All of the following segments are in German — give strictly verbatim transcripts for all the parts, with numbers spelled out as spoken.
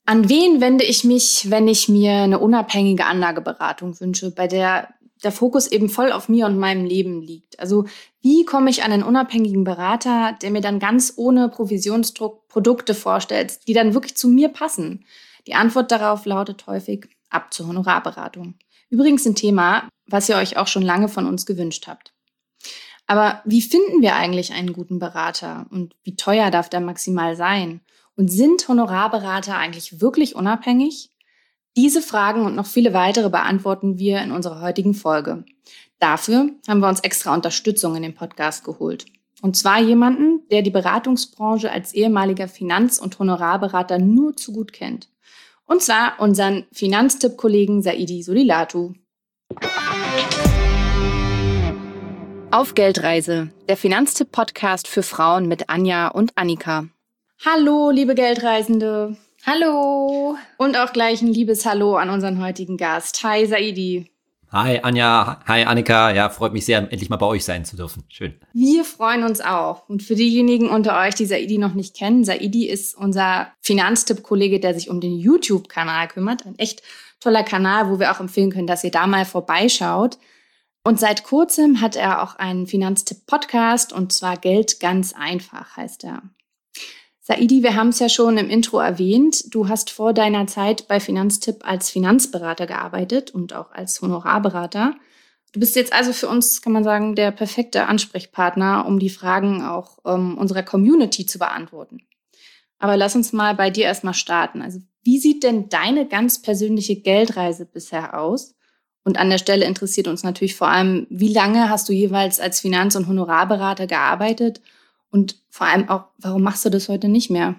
An wen wende ich mich, wenn ich mir eine unabhängige Anlageberatung wünsche, bei der der Fokus eben voll auf mir und meinem Leben liegt? Also wie komme ich an einen unabhängigen Berater, der mir dann ganz ohne Provisionsdruck Produkte vorstellt, die dann wirklich zu mir passen? Die Antwort darauf lautet häufig ab zur Honorarberatung. Übrigens ein Thema, was ihr euch auch schon lange von uns gewünscht habt. Aber wie finden wir eigentlich einen guten Berater und wie teuer darf der maximal sein? Und sind Honorarberater eigentlich wirklich unabhängig? Diese Fragen und noch viele weitere beantworten wir in unserer heutigen Folge. Dafür haben wir uns extra Unterstützung in den Podcast geholt. Und zwar jemanden, der die Beratungsbranche als ehemaliger Finanz- und Honorarberater nur zu gut kennt. Und zwar unseren Finanztipp-Kollegen Saidi Solilatu. Auf Geldreise, der Finanztipp-Podcast für Frauen mit Anja und Annika. Hallo, liebe Geldreisende. Hallo. Und auch gleich ein liebes Hallo an unseren heutigen Gast. Hi, Saidi. Hi, Anja. Hi, Annika. Ja, freut mich sehr, endlich mal bei euch sein zu dürfen. Schön. Wir freuen uns auch. Und für diejenigen unter euch, die Saidi noch nicht kennen, Saidi ist unser Finanztipp-Kollege, der sich um den YouTube-Kanal kümmert. Ein echt toller Kanal, wo wir auch empfehlen können, dass ihr da mal vorbeischaut. Und seit kurzem hat er auch einen Finanztipp-Podcast, und zwar Geld ganz einfach heißt er. Saidi, wir haben es ja schon im Intro erwähnt. Du hast vor deiner Zeit bei Finanztipp als Finanzberater gearbeitet und auch als Honorarberater. Du bist jetzt also für uns, kann man sagen, der perfekte Ansprechpartner, um die Fragen auch ähm, unserer Community zu beantworten. Aber lass uns mal bei dir erstmal starten. Also wie sieht denn deine ganz persönliche Geldreise bisher aus? Und an der Stelle interessiert uns natürlich vor allem, wie lange hast du jeweils als Finanz- und Honorarberater gearbeitet? Und vor allem auch, warum machst du das heute nicht mehr?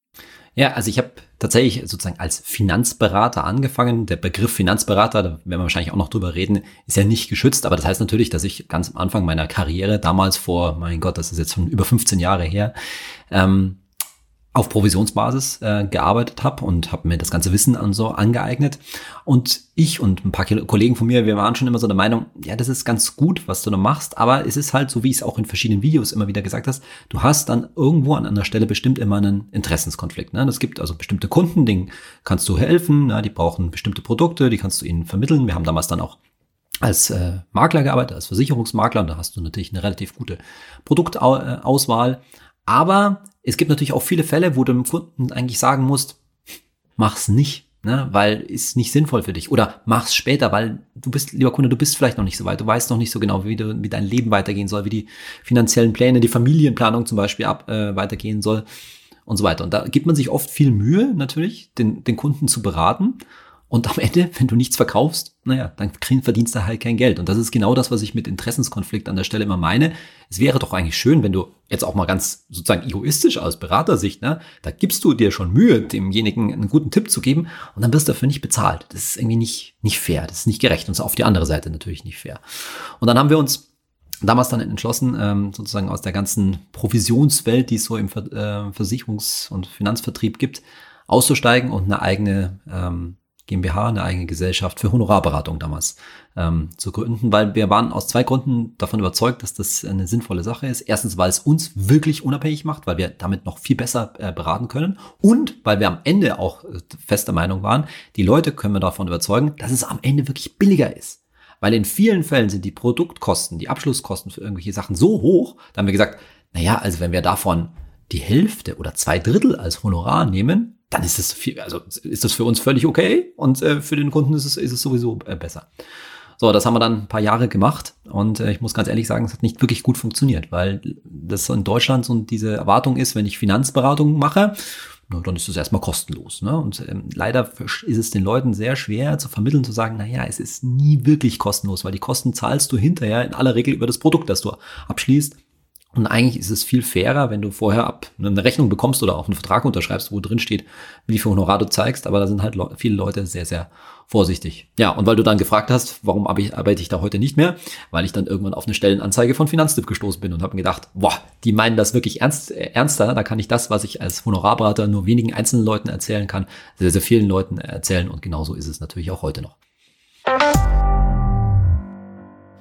Ja, also ich habe tatsächlich sozusagen als Finanzberater angefangen. Der Begriff Finanzberater, da werden wir wahrscheinlich auch noch drüber reden, ist ja nicht geschützt. Aber das heißt natürlich, dass ich ganz am Anfang meiner Karriere, damals vor, mein Gott, das ist jetzt schon über fünfzehn Jahre her, ähm, auf Provisionsbasis äh, gearbeitet habe und habe mir das ganze Wissen an so angeeignet. Und ich und ein paar Kollegen von mir, wir waren schon immer so der Meinung, ja, das ist ganz gut, was du da machst, aber es ist halt, so wie ich es auch in verschiedenen Videos immer wieder gesagt hast, du hast dann irgendwo an einer Stelle bestimmt immer einen Interessenskonflikt. Ne? Es gibt also bestimmte Kunden, denen kannst du helfen, ne? Die brauchen bestimmte Produkte, die kannst du ihnen vermitteln. Wir haben damals dann auch als äh, Makler gearbeitet, als Versicherungsmakler, und da hast du natürlich eine relativ gute Produktauswahl. Aber es gibt natürlich auch viele Fälle, wo du dem Kunden eigentlich sagen musst, mach's nicht, ne, weil ist nicht sinnvoll für dich. Oder mach's später, weil du bist, lieber Kunde, du bist vielleicht noch nicht so weit. Du weißt noch nicht so genau, wie, du, wie dein Leben weitergehen soll, wie die finanziellen Pläne, die Familienplanung zum Beispiel ab, äh, weitergehen soll und so weiter. Und da gibt man sich oft viel Mühe, natürlich, den, den Kunden zu beraten. Und am Ende, wenn du nichts verkaufst, naja, dann verdienst du halt kein Geld. Und das ist genau das, was ich mit Interessenskonflikt an der Stelle immer meine. Es wäre doch eigentlich schön, wenn du jetzt auch mal ganz sozusagen egoistisch aus Beratersicht, ne, da gibst du dir schon Mühe, demjenigen einen guten Tipp zu geben, und dann wirst du dafür nicht bezahlt. Das ist irgendwie nicht, nicht fair, das ist nicht gerecht, und so auf die andere Seite natürlich nicht fair. Und dann haben wir uns damals dann entschlossen, ähm, sozusagen aus der ganzen Provisionswelt, die es so im Ver- äh, Versicherungs- und Finanzvertrieb gibt, auszusteigen und eine eigene ähm, GmbH, eine eigene Gesellschaft für Honorarberatung damals ähm, zu gründen, weil wir waren aus zwei Gründen davon überzeugt, dass das eine sinnvolle Sache ist. Erstens, weil es uns wirklich unabhängig macht, weil wir damit noch viel besser äh, beraten können, und weil wir am Ende auch äh, fester Meinung waren, die Leute können wir davon überzeugen, dass es am Ende wirklich billiger ist. Weil in vielen Fällen sind die Produktkosten, die Abschlusskosten für irgendwelche Sachen so hoch, da haben wir gesagt, naja, also wenn wir davon die Hälfte oder zwei Drittel als Honorar nehmen, dann ist es viel, also ist das für uns völlig okay, und äh, für den Kunden ist es, ist es sowieso äh, besser. So, das haben wir dann ein paar Jahre gemacht, und äh, ich muss ganz ehrlich sagen, es hat nicht wirklich gut funktioniert, weil das in Deutschland so diese Erwartung ist, wenn ich Finanzberatung mache, na, dann ist es erstmal kostenlos. Ne? Und ähm, leider ist es den Leuten sehr schwer zu vermitteln, zu sagen, naja, es ist nie wirklich kostenlos, weil die Kosten zahlst du hinterher in aller Regel über das Produkt, das du abschließt. Und eigentlich ist es viel fairer, wenn du vorher ab eine Rechnung bekommst oder auch einen Vertrag unterschreibst, wo drin steht, wie viel Honorar du zeigst. Aber da sind halt le- viele Leute sehr, sehr vorsichtig. Ja, und weil du dann gefragt hast, warum arbeite ich da heute nicht mehr? Weil ich dann irgendwann auf eine Stellenanzeige von Finanztipp gestoßen bin und habe mir gedacht, boah, die meinen das wirklich ernst, äh, ernster. Da kann ich das, was ich als Honorarberater nur wenigen einzelnen Leuten erzählen kann, sehr, sehr vielen Leuten erzählen. Und genauso ist es natürlich auch heute noch.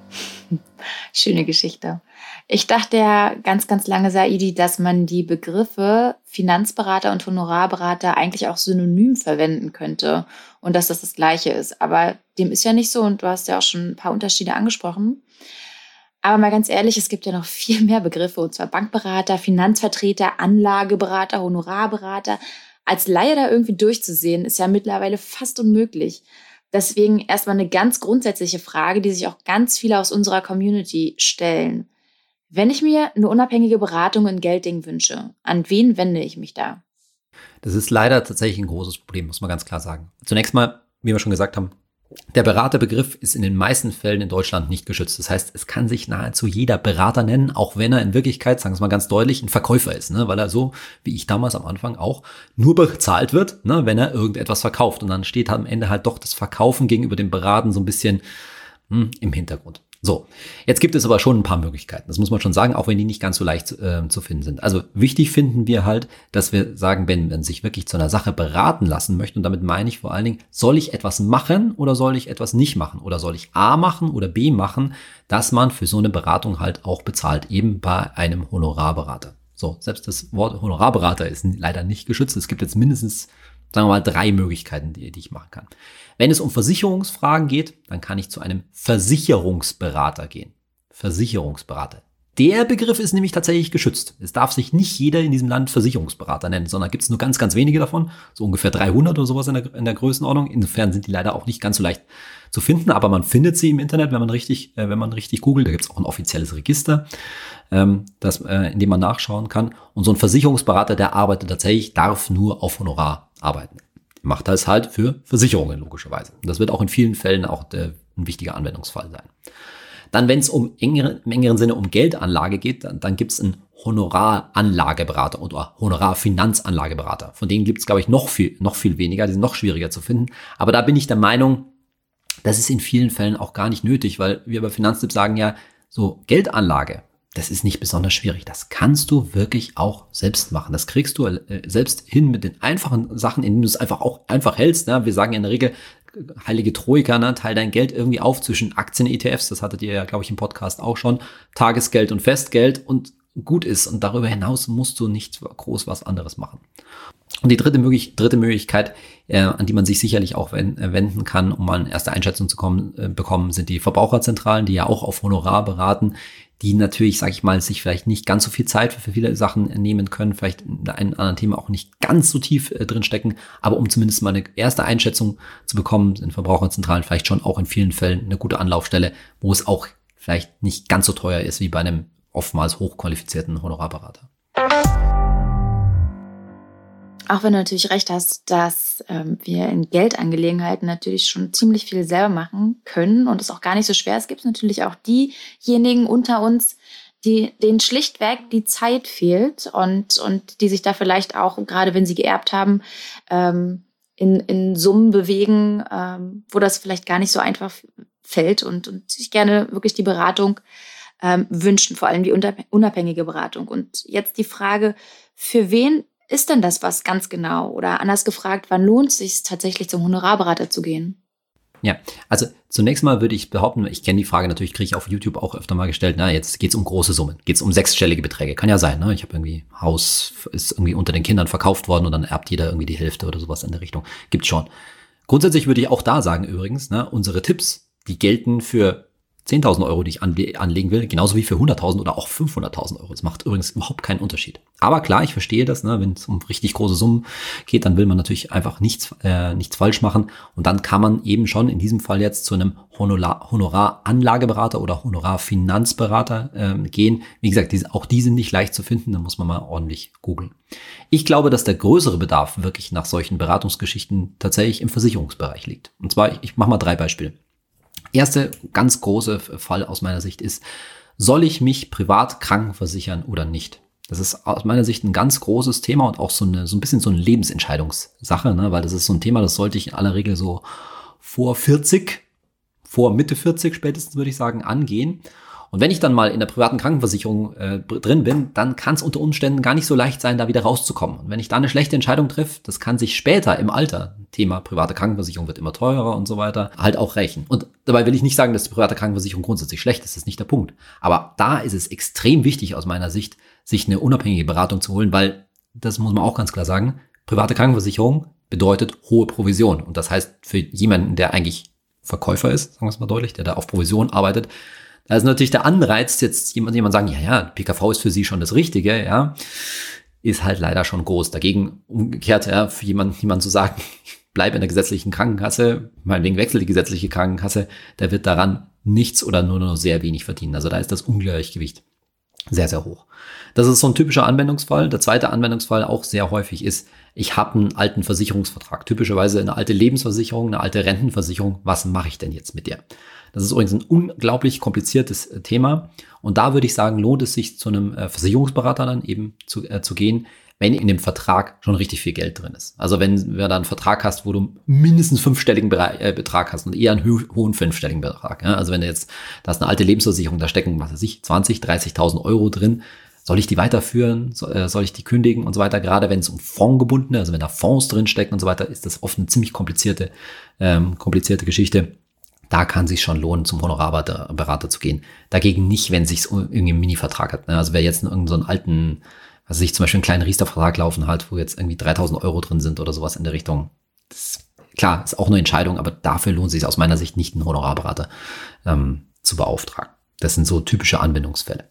Schöne Geschichte. Ich dachte ja ganz, ganz lange, Saidi, dass man die Begriffe Finanzberater und Honorarberater eigentlich auch synonym verwenden könnte und dass das das Gleiche ist. Aber dem ist ja nicht so und du hast ja auch schon ein paar Unterschiede angesprochen. Aber mal ganz ehrlich, es gibt ja noch viel mehr Begriffe, und zwar Bankberater, Finanzvertreter, Anlageberater, Honorarberater. Als Laie da irgendwie durchzusehen, ist ja mittlerweile fast unmöglich. Deswegen erstmal eine ganz grundsätzliche Frage, die sich auch ganz viele aus unserer Community stellen. Wenn ich mir eine unabhängige Beratung in Gelddingen wünsche, an wen wende ich mich da? Das ist leider tatsächlich ein großes Problem, muss man ganz klar sagen. Zunächst mal, wie wir schon gesagt haben, der Beraterbegriff ist in den meisten Fällen in Deutschland nicht geschützt. Das heißt, es kann sich nahezu jeder Berater nennen, auch wenn er in Wirklichkeit, sagen wir es mal ganz deutlich, ein Verkäufer ist, ne? Weil er so, wie ich damals am Anfang auch, nur bezahlt wird, ne? Wenn er irgendetwas verkauft. Und dann steht am Ende halt doch das Verkaufen gegenüber dem Beraten so ein bisschen hm, im Hintergrund. So, jetzt gibt es aber schon ein paar Möglichkeiten. Das muss man schon sagen, auch wenn die nicht ganz so leicht äh, zu finden sind. Also wichtig finden wir halt, dass wir sagen, wenn man sich wirklich zu einer Sache beraten lassen möchte, und damit meine ich vor allen Dingen, soll ich etwas machen oder soll ich etwas nicht machen? Oder soll ich A machen oder B machen, dass man für so eine Beratung halt auch bezahlt, eben bei einem Honorarberater. So, selbst das Wort Honorarberater ist leider nicht geschützt. Es gibt jetzt mindestens, sagen wir mal, drei Möglichkeiten, die, die ich machen kann. Wenn es um Versicherungsfragen geht, dann kann ich zu einem Versicherungsberater gehen. Versicherungsberater. Der Begriff ist nämlich tatsächlich geschützt. Es darf sich nicht jeder in diesem Land Versicherungsberater nennen, sondern gibt es nur ganz, ganz wenige davon, so ungefähr dreihundert oder sowas in der, in der Größenordnung. Insofern sind die leider auch nicht ganz so leicht zu finden, aber man findet sie im Internet, wenn man richtig, äh, wenn man richtig googelt. Da gibt es auch ein offizielles Register, ähm, das, äh, in dem man nachschauen kann. Und so ein Versicherungsberater, der arbeitet tatsächlich, darf nur auf Honorar arbeiten. Macht das halt für Versicherungen logischerweise. Und das wird auch in vielen Fällen auch der, ein wichtiger Anwendungsfall sein. Dann, wenn es um engere, im engeren Sinne um Geldanlage geht, dann, dann gibt es einen Honoraranlageberater oder Honorarfinanzanlageberater. Von denen gibt es, glaube ich, noch viel, noch viel weniger. Die sind noch schwieriger zu finden. Aber da bin ich der Meinung, das ist in vielen Fällen auch gar nicht nötig, weil wir bei Finanztipps sagen ja, so Geldanlage, das ist nicht besonders schwierig. Das kannst du wirklich auch selbst machen. Das kriegst du äh, selbst hin mit den einfachen Sachen, indem du es einfach auch einfach hältst. Ne? Wir sagen ja in der Regel, heilige Troika, ne? Teil dein Geld irgendwie auf zwischen Aktien-E T Fs, das hattet ihr ja, glaube ich, im Podcast auch schon, Tagesgeld und Festgeld und gut ist. Und darüber hinaus musst du nicht groß was anderes machen. Und die dritte, möglich, dritte Möglichkeit, äh, an die man sich sicherlich auch wenden kann, um mal eine erste Einschätzung zu kommen, äh, bekommen, sind die Verbraucherzentralen, die ja auch auf Honorar beraten, die natürlich, sage ich mal, sich vielleicht nicht ganz so viel Zeit für viele Sachen nehmen können, vielleicht in einem anderen Thema auch nicht ganz so tief äh, drin stecken, aber um zumindest mal eine erste Einschätzung zu bekommen, sind Verbraucherzentralen vielleicht schon auch in vielen Fällen eine gute Anlaufstelle, wo es auch vielleicht nicht ganz so teuer ist wie bei einem oftmals hochqualifizierten Honorarberater. Auch wenn du natürlich recht hast, dass ähm, wir in Geldangelegenheiten natürlich schon ziemlich viel selber machen können und es auch gar nicht so schwer ist, gibt es natürlich auch diejenigen unter uns, die denen schlichtweg die Zeit fehlt und, und die sich da vielleicht auch, gerade wenn sie geerbt haben, ähm, in, in Summen bewegen, ähm, wo das vielleicht gar nicht so einfach fällt und, und sich gerne wirklich die Beratung ähm, wünschen, vor allem die unabhängige Beratung. Und jetzt die Frage, für wen ist denn das was ganz genau? Oder anders gefragt, wann lohnt es sich tatsächlich zum Honorarberater zu gehen? Ja, also zunächst mal würde ich behaupten, ich kenne die Frage natürlich, kriege ich auf YouTube auch öfter mal gestellt, na jetzt geht's um große Summen, geht's um sechsstellige Beträge, kann ja sein, ne? Ich habe irgendwie, Haus ist irgendwie unter den Kindern verkauft worden und dann erbt jeder irgendwie die Hälfte oder sowas in der Richtung, gibt's schon. Grundsätzlich würde ich auch da sagen übrigens, ne, unsere Tipps, die gelten für zehntausend Euro, die ich anle- anlegen will, genauso wie für hunderttausend oder auch fünfhunderttausend Euro. Das macht übrigens überhaupt keinen Unterschied. Aber klar, ich verstehe das, ne? Wenn es um richtig große Summen geht, dann will man natürlich einfach nichts, äh, nichts falsch machen. Und dann kann man eben schon in diesem Fall jetzt zu einem Honorar- Honoraranlageberater oder Honorarfinanzberater ähm, gehen. Wie gesagt, die, auch die sind nicht leicht zu finden, da muss man mal ordentlich googeln. Ich glaube, dass der größere Bedarf wirklich nach solchen Beratungsgeschichten tatsächlich im Versicherungsbereich liegt. Und zwar, ich, ich mache mal drei Beispiele. Erste ganz große Fall aus meiner Sicht ist, soll ich mich privat krankenversichern oder nicht? Das ist aus meiner Sicht ein ganz großes Thema und auch so, eine, so ein bisschen so eine Lebensentscheidungssache, ne? Weil das ist so ein Thema, das sollte ich in aller Regel so vor vierzig, vor Mitte vierzig spätestens würde ich sagen, angehen. Und wenn ich dann mal in der privaten Krankenversicherung äh, drin bin, dann kann es unter Umständen gar nicht so leicht sein, da wieder rauszukommen. Und wenn ich da eine schlechte Entscheidung treffe, das kann sich später im Alter, Thema private Krankenversicherung wird immer teurer und so weiter, halt auch rächen. Und Dabei will ich nicht sagen, dass die private Krankenversicherung grundsätzlich schlecht ist, das ist nicht der Punkt. Aber da ist es extrem wichtig aus meiner Sicht, sich eine unabhängige Beratung zu holen, weil, das muss man auch ganz klar sagen, private Krankenversicherung bedeutet hohe Provision. Und das heißt, für jemanden, der eigentlich Verkäufer ist, sagen wir es mal deutlich, der da auf Provision arbeitet, da ist natürlich der Anreiz, jetzt jemand, jemand sagen, ja, ja, P K V ist für Sie schon das Richtige, ja, ist halt leider schon groß. Dagegen umgekehrt, ja, für jemanden, jemand zu sagen, bleib in der gesetzlichen Krankenkasse, meinetwegen wechsel die gesetzliche Krankenkasse, der wird daran nichts oder nur noch sehr wenig verdienen. Also da ist das Ungleichgewicht sehr, sehr hoch. Das ist so ein typischer Anwendungsfall. Der zweite Anwendungsfall auch sehr häufig ist, ich habe einen alten Versicherungsvertrag, typischerweise eine alte Lebensversicherung, eine alte Rentenversicherung. Was mache ich denn jetzt mit der? Das ist übrigens ein unglaublich kompliziertes Thema. Und da würde ich sagen, lohnt es sich, zu einem Versicherungsberater dann eben zu, äh, zu gehen, wenn in dem Vertrag schon richtig viel Geld drin ist. Also wenn du da einen Vertrag hast, wo du mindestens fünfstelligen Bereich, äh, Betrag hast und eher einen ho- hohen fünfstelligen Betrag. Ja? Also wenn du jetzt, da ist eine alte Lebensversicherung, da stecken, was weiß ich, zwanzig, dreißigtausend Euro drin. Soll ich die weiterführen? So, äh, soll ich die kündigen und so weiter? Gerade wenn es um fondgebundene, also wenn da Fonds drin stecken und so weiter, ist das oft eine ziemlich komplizierte, ähm, komplizierte Geschichte. Da kann es sich schon lohnen, zum Honorarberater Berater zu gehen. Dagegen nicht, wenn es sich irgendwie einen Mini-Vertrag hat. Ne? Also wer jetzt irgendeinen so einen alten, was weiß ich, zum Beispiel einen kleinen Riester-Vertrag laufen hat, wo jetzt irgendwie dreitausend Euro drin sind oder sowas in der Richtung. Das, klar, ist auch eine Entscheidung, aber dafür lohnt es sich aus meiner Sicht nicht, einen Honorarberater ähm, zu beauftragen. Das sind so typische Anwendungsfälle.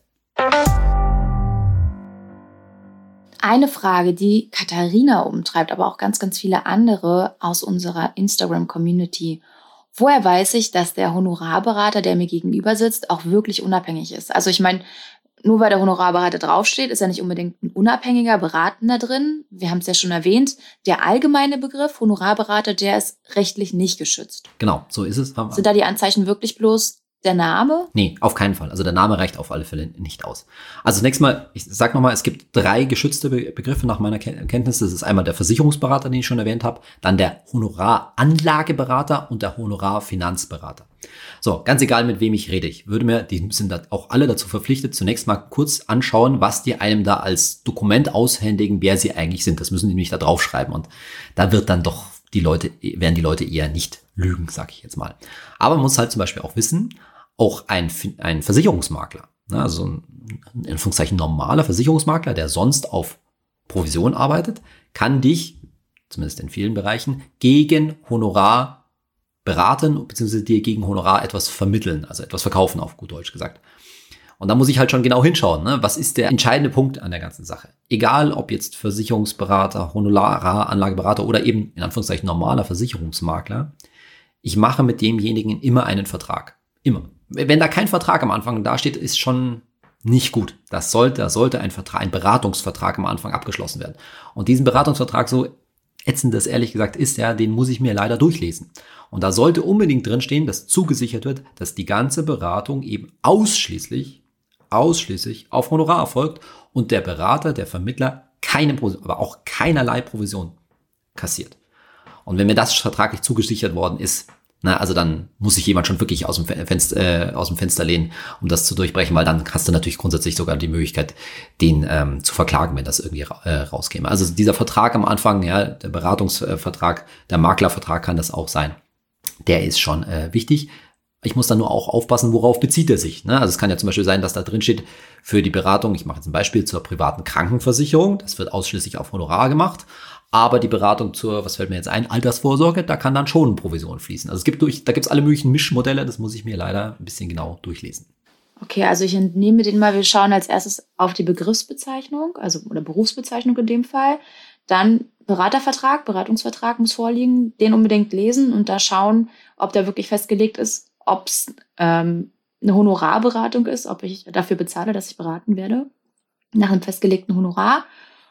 Eine Frage, die Katharina umtreibt, aber auch ganz, ganz viele andere aus unserer Instagram-Community. Woher weiß ich, dass der Honorarberater, der mir gegenüber sitzt, auch wirklich unabhängig ist? Also ich meine, nur weil der Honorarberater draufsteht, ist er nicht unbedingt ein unabhängiger Beratender drin. Wir haben es ja schon erwähnt, der allgemeine Begriff Honorarberater, der ist rechtlich nicht geschützt. Genau, so ist es. Sind da die Anzeichen wirklich bloß der Name? Nee, auf keinen Fall. Also der Name reicht auf alle Fälle nicht aus. Also zunächst mal, ich sag nochmal, es gibt drei geschützte Be- Begriffe nach meiner Kenntnis. Das ist einmal der Versicherungsberater, den ich schon erwähnt habe, dann der Honoraranlageberater und der Honorarfinanzberater. So, ganz egal, mit wem ich rede. Ich würde mir, die sind da auch alle dazu verpflichtet, zunächst mal kurz anschauen, was die einem da als Dokument aushändigen, wer sie eigentlich sind. Das müssen die nämlich da draufschreiben. Und da wird dann doch die Leute, werden die Leute eher nicht lügen, sage ich jetzt mal. Aber man muss halt zum Beispiel auch wissen, auch ein, ein Versicherungsmakler, ne, also ein, in Anführungszeichen normaler Versicherungsmakler, der sonst auf Provision arbeitet, kann dich, zumindest in vielen Bereichen, gegen Honorar beraten, beziehungsweise dir gegen Honorar etwas vermitteln, also etwas verkaufen, auf gut Deutsch gesagt. Und da muss ich halt schon genau hinschauen, ne? Was ist der entscheidende Punkt an der ganzen Sache? Egal, ob jetzt Versicherungsberater, Honoraranlageberater oder eben in Anführungszeichen normaler Versicherungsmakler, ich mache mit demjenigen immer einen Vertrag. Immer. Wenn da kein Vertrag am Anfang dasteht, ist schon nicht gut. Das sollte, das sollte ein Vertrag, ein Beratungsvertrag am Anfang abgeschlossen werden. Und diesen Beratungsvertrag, so ätzend das ehrlich gesagt ist, ja, den muss ich mir leider durchlesen. Und da sollte unbedingt drinstehen, dass zugesichert wird, dass die ganze Beratung eben ausschließlich, ausschließlich auf Honorar erfolgt und der Berater, der Vermittler, keine, aber auch keinerlei Provision kassiert. Und wenn mir das vertraglich zugesichert worden ist, na, also dann muss sich jemand schon wirklich aus dem Fenster, äh, aus dem Fenster lehnen, um das zu durchbrechen, weil dann hast du natürlich grundsätzlich sogar die Möglichkeit, den ähm, zu verklagen, wenn das irgendwie äh, rauskäme. Also dieser Vertrag am Anfang, ja, der Beratungsvertrag, der Maklervertrag kann das auch sein. Der ist schon äh, wichtig. Ich muss dann nur auch aufpassen, worauf bezieht er sich. Ne? Also es kann ja zum Beispiel sein, dass da drin steht, für die Beratung, ich mache jetzt ein Beispiel zur privaten Krankenversicherung, das wird ausschließlich auf Honorar gemacht. Aber die Beratung zur, was fällt mir jetzt ein, Altersvorsorge, da kann dann schon Provision fließen. Also es gibt durch, da gibt es alle möglichen Mischmodelle, das muss ich mir leider ein bisschen genau durchlesen. Okay, also ich entnehme den mal, wir schauen als erstes auf die Begriffsbezeichnung, also oder Berufsbezeichnung in dem Fall. Dann Beratervertrag, Beratungsvertrag muss vorliegen, den unbedingt lesen und da schauen, ob da wirklich festgelegt ist, ob es ähm, eine Honorarberatung ist, ob ich dafür bezahle, dass ich beraten werde, nach einem festgelegten Honorar.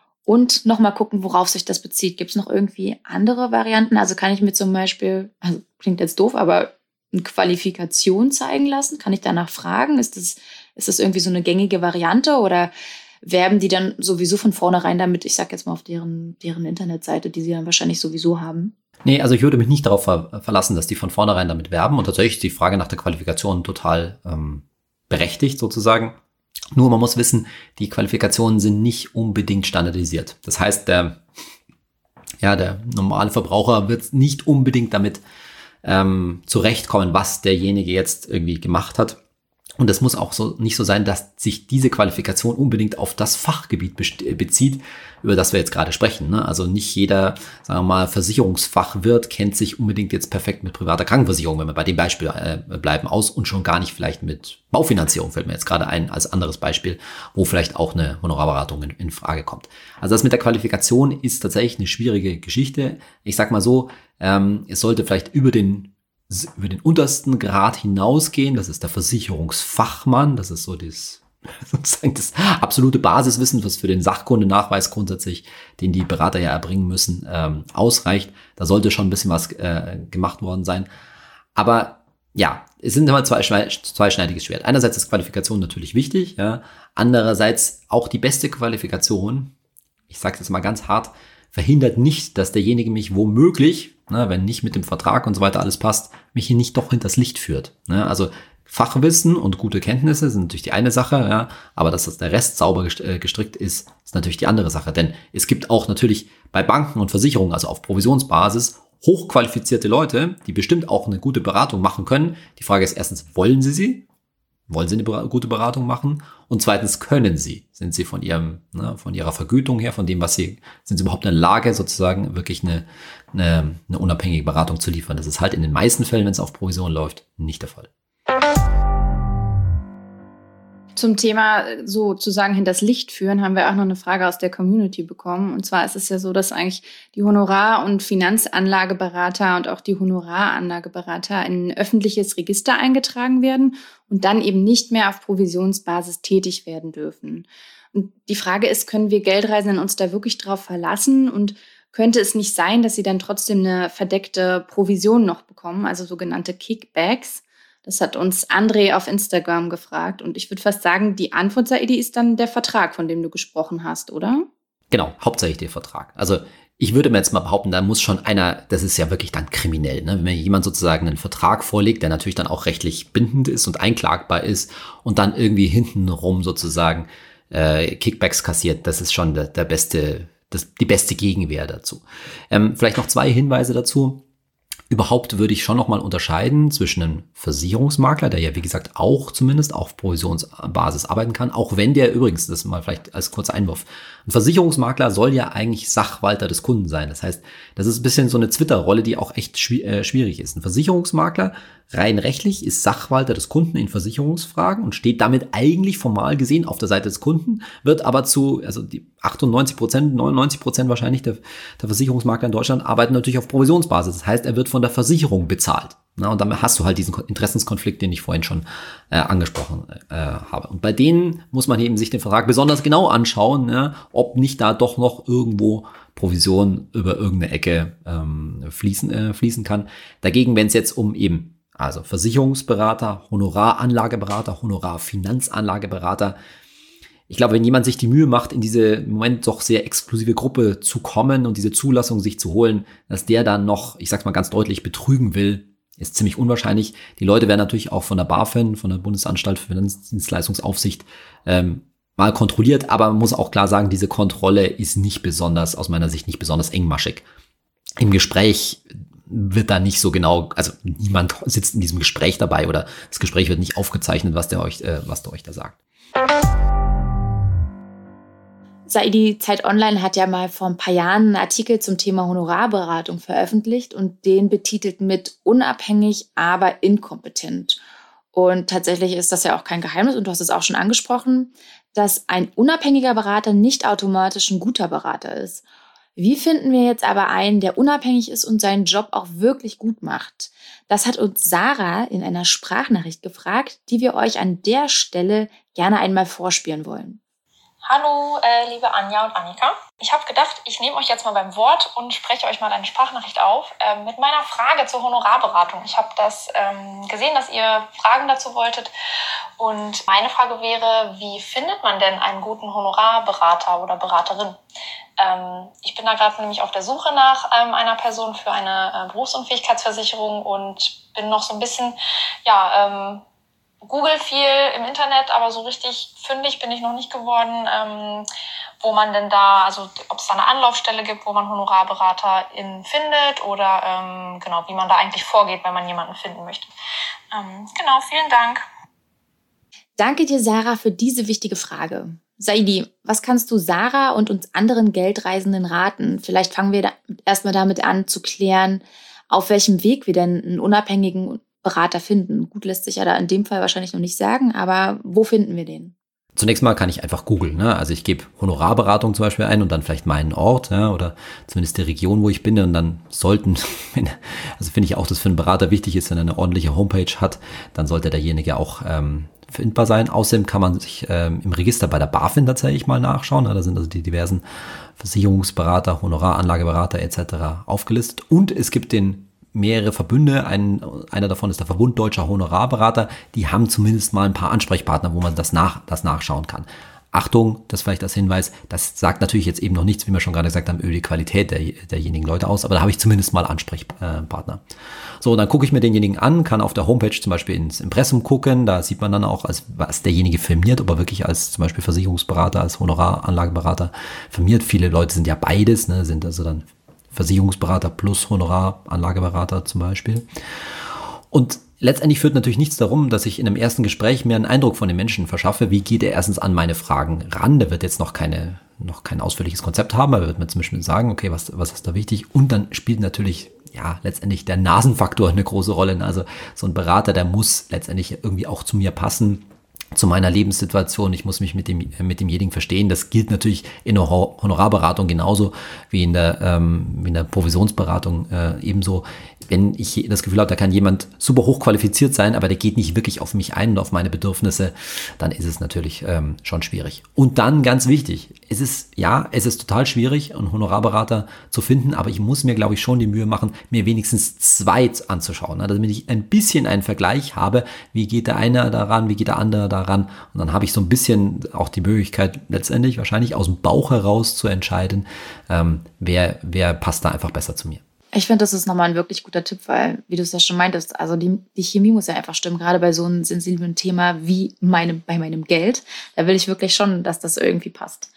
Und nochmal gucken, worauf sich das bezieht. Gibt es noch irgendwie andere Varianten? Also kann ich mir zum Beispiel, also klingt jetzt doof, aber eine Qualifikation zeigen lassen? Kann ich danach fragen? Ist das, ist das irgendwie so eine gängige Variante? Oder werben die dann sowieso von vornherein damit, ich sag jetzt mal auf deren, deren Internetseite, die sie dann wahrscheinlich sowieso haben? Nee, also ich würde mich nicht darauf ver- verlassen, dass die von vornherein damit werben. Und tatsächlich ist die Frage nach der Qualifikation total ähm, berechtigt sozusagen. Nur man muss wissen, die Qualifikationen sind nicht unbedingt standardisiert. Das heißt, der, ja, der normale Verbraucher wird nicht unbedingt damit ähm, zurechtkommen, was derjenige jetzt irgendwie gemacht hat. Und es muss auch so nicht so sein, dass sich diese Qualifikation unbedingt auf das Fachgebiet bezieht, über das wir jetzt gerade sprechen. Ne? Also nicht jeder, sagen wir mal, Versicherungsfachwirt kennt sich unbedingt jetzt perfekt mit privater Krankenversicherung, wenn wir bei dem Beispiel äh, bleiben, aus und schon gar nicht vielleicht mit Baufinanzierung, fällt mir jetzt gerade ein als anderes Beispiel, wo vielleicht auch eine Honorarberatung in, in Frage kommt. Also das mit der Qualifikation ist tatsächlich eine schwierige Geschichte. Ich sag mal so, ähm, es sollte vielleicht über den über den untersten Grad hinausgehen. Das ist der Versicherungsfachmann. Das ist so das, sozusagen das absolute Basiswissen, was für den Sachkundenachweis grundsätzlich, den die Berater ja erbringen müssen, ähm, ausreicht. Da sollte schon ein bisschen was äh, gemacht worden sein. Aber ja, es sind immer zwei zweischneidiges Schwert. Einerseits ist Qualifikation natürlich wichtig, ja. Andererseits auch die beste Qualifikation, ich sage es jetzt mal ganz hart, verhindert nicht, dass derjenige mich womöglich, ne, wenn nicht mit dem Vertrag und so weiter alles passt, mich hier nicht doch hinters Licht führt. Ne? Also Fachwissen und gute Kenntnisse sind natürlich die eine Sache, ja, aber dass das der Rest sauber gestrickt ist, ist natürlich die andere Sache. Denn es gibt auch natürlich bei Banken und Versicherungen, also auf Provisionsbasis, hochqualifizierte Leute, die bestimmt auch eine gute Beratung machen können. Die Frage ist erstens, wollen sie sie? Wollen sie eine gute Beratung machen? Und zweitens, können sie? Sind sie von ihrem, ne, von ihrer Vergütung her, von dem, was sie, sind sie überhaupt in der Lage, sozusagen wirklich eine, eine, eine unabhängige Beratung zu liefern? Das ist halt in den meisten Fällen, wenn es auf Provision läuft, nicht der Fall. Zum Thema sozusagen hinters Licht führen, haben wir auch noch eine Frage aus der Community bekommen. Und zwar ist es ja so, dass eigentlich die Honorar- und Finanzanlageberater und auch die Honoraranlageberater in ein öffentliches Register eingetragen werden und dann eben nicht mehr auf Provisionsbasis tätig werden dürfen. Und die Frage ist, können wir Geldreisenden uns da wirklich drauf verlassen? Und könnte es nicht sein, dass sie dann trotzdem eine verdeckte Provision noch bekommen, also sogenannte Kickbacks? Das hat uns André auf Instagram gefragt. Und ich würde fast sagen, die Antwort, Saidi, ist dann der Vertrag, von dem du gesprochen hast, oder? Genau, hauptsächlich der Vertrag. Also ich würde mir jetzt mal behaupten, da muss schon einer, das ist ja wirklich dann kriminell, ne? Wenn mir jemand sozusagen einen Vertrag vorlegt, der natürlich dann auch rechtlich bindend ist und einklagbar ist und dann irgendwie hintenrum sozusagen äh, Kickbacks kassiert, das ist schon der, der beste, das, die beste Gegenwehr dazu. Ähm, vielleicht noch zwei Hinweise dazu. Überhaupt würde ich schon nochmal unterscheiden zwischen einem Versicherungsmakler, der ja wie gesagt auch zumindest auf Provisionsbasis arbeiten kann, auch wenn der übrigens, das mal vielleicht als kurzer Einwurf, ein Versicherungsmakler soll ja eigentlich Sachwalter des Kunden sein. Das heißt, das ist ein bisschen so eine Twitter-Rolle, die auch echt schwierig ist. Ein Versicherungsmakler rein rechtlich ist Sachwalter des Kunden in Versicherungsfragen und steht damit eigentlich formal gesehen auf der Seite des Kunden, wird aber zu, also die achtundneunzig Prozent, neunundneunzig Prozent wahrscheinlich der, der Versicherungsmakler in Deutschland arbeiten natürlich auf Provisionsbasis. Das heißt, er wird von der Versicherung bezahlt. Na, und damit hast du halt diesen Interessenskonflikt, den ich vorhin schon äh, angesprochen äh, habe. Und bei denen muss man eben sich den Vertrag besonders genau anschauen, ja, ob nicht da doch noch irgendwo Provision über irgendeine Ecke ähm, fließen, äh, fließen kann. Dagegen, wenn es jetzt um eben also Versicherungsberater, Honoraranlageberater, Honorarfinanzanlageberater. Ich glaube, wenn jemand sich die Mühe macht, in diese im Moment doch sehr exklusive Gruppe zu kommen und diese Zulassung sich zu holen, dass der dann noch, ich sag's mal ganz deutlich, betrügen will, ist ziemlich unwahrscheinlich. Die Leute werden natürlich auch von der BaFin, von der Bundesanstalt für Finanzdienstleistungsaufsicht, ähm, mal kontrolliert, aber man muss auch klar sagen, diese Kontrolle ist nicht besonders, aus meiner Sicht nicht besonders engmaschig. Im Gespräch wird da nicht so genau, also niemand sitzt in diesem Gespräch dabei oder das Gespräch wird nicht aufgezeichnet, was der euch, äh, was der euch da sagt. Saidi, Zeit Online hat ja mal vor ein paar Jahren einen Artikel zum Thema Honorarberatung veröffentlicht und den betitelt mit unabhängig, aber inkompetent. Und tatsächlich ist das ja auch kein Geheimnis und du hast es auch schon angesprochen, dass ein unabhängiger Berater nicht automatisch ein guter Berater ist. Wie finden wir jetzt aber einen, der unabhängig ist und seinen Job auch wirklich gut macht? Das hat uns Sarah in einer Sprachnachricht gefragt, die wir euch an der Stelle gerne einmal vorspielen wollen. Hallo, äh, liebe Anja und Annika. Ich habe gedacht, ich nehme euch jetzt mal beim Wort und spreche euch mal eine Sprachnachricht auf äh, mit meiner Frage zur Honorarberatung. Ich habe das ähm, gesehen, dass ihr Fragen dazu wolltet. Und meine Frage wäre, wie findet man denn einen guten Honorarberater oder Beraterin? Ähm, ich bin da gerade nämlich auf der Suche nach ähm, einer Person für eine äh, Berufsunfähigkeitsversicherung und bin noch so ein bisschen, ja, ähm, google viel im Internet, aber so richtig fündig bin ich noch nicht geworden, ähm, wo man denn da, also ob es da eine Anlaufstelle gibt, wo man HonorarberaterInnen findet oder ähm, genau, wie man da eigentlich vorgeht, wenn man jemanden finden möchte. Ähm, genau, vielen Dank. Danke dir, Sarah, für diese wichtige Frage. Saidi, was kannst du Sarah und uns anderen Geldreisenden raten? Vielleicht fangen wir da erstmal damit an zu klären, auf welchem Weg wir denn einen unabhängigen Berater finden. Gut, lässt sich ja da in dem Fall wahrscheinlich noch nicht sagen, aber wo finden wir den? Zunächst mal kann ich einfach googeln. Ne? Also ich gebe Honorarberatung zum Beispiel ein und dann vielleicht meinen Ort, ja, oder zumindest die Region, wo ich bin. Und dann sollten, also finde ich auch, dass für einen Berater wichtig ist, wenn er eine ordentliche Homepage hat, dann sollte derjenige auch ähm, findbar sein. Außerdem kann man sich ähm, im Register bei der BaFin tatsächlich mal nachschauen. Da sind also die diversen Versicherungsberater, Honoraranlageberater et cetera aufgelistet. Und es gibt den mehrere Verbünde, ein, einer davon ist der Verbund Deutscher Honorarberater, die haben zumindest mal ein paar Ansprechpartner, wo man das, nach, das nachschauen kann. Achtung, das vielleicht als Hinweis, das sagt natürlich jetzt eben noch nichts, wie wir schon gerade gesagt haben, über die Qualität der, derjenigen Leute aus, aber da habe ich zumindest mal Ansprechpartner. So, dann gucke ich mir denjenigen an, kann auf der Homepage zum Beispiel ins Impressum gucken, da sieht man dann auch, als was derjenige firmiert, ob er wirklich als zum Beispiel Versicherungsberater, als Honoraranlageberater firmiert. Viele Leute sind ja beides, ne, sind also dann Versicherungsberater plus Honoraranlageberater zum Beispiel. Und letztendlich führt natürlich nichts darum, dass ich in einem ersten Gespräch mir einen Eindruck von den Menschen verschaffe, wie geht er erstens an meine Fragen ran. Der wird jetzt noch keine, noch kein ausführliches Konzept haben, aber er wird mir zum Beispiel sagen, okay, was, was ist da wichtig? Und dann spielt natürlich, ja, letztendlich der Nasenfaktor eine große Rolle. Also so ein Berater, der muss letztendlich irgendwie auch zu mir passen, zu meiner Lebenssituation. Ich muss mich mit dem mit demjenigen verstehen. Das gilt natürlich in der Honorarberatung genauso wie in der ähm, wie in der Provisionsberatung äh, ebenso. Wenn ich das Gefühl habe, da kann jemand super hochqualifiziert sein, aber der geht nicht wirklich auf mich ein und auf meine Bedürfnisse, dann ist es natürlich ähm, schon schwierig. Und dann ganz wichtig, es ist, ja, es ist total schwierig, einen Honorarberater zu finden, aber ich muss mir, glaube ich, schon die Mühe machen, mir wenigstens zwei anzuschauen, ne, damit ich ein bisschen einen Vergleich habe, wie geht der eine daran, wie geht der andere daran, und dann habe ich so ein bisschen auch die Möglichkeit, letztendlich wahrscheinlich aus dem Bauch heraus zu entscheiden, ähm, wer, wer passt da einfach besser zu mir. Ich finde, das ist nochmal ein wirklich guter Tipp, weil, wie du es ja schon meintest, also die, die Chemie muss ja einfach stimmen, gerade bei so einem sensiblen Thema wie meinem, bei meinem Geld. Da will ich wirklich schon, dass das irgendwie passt.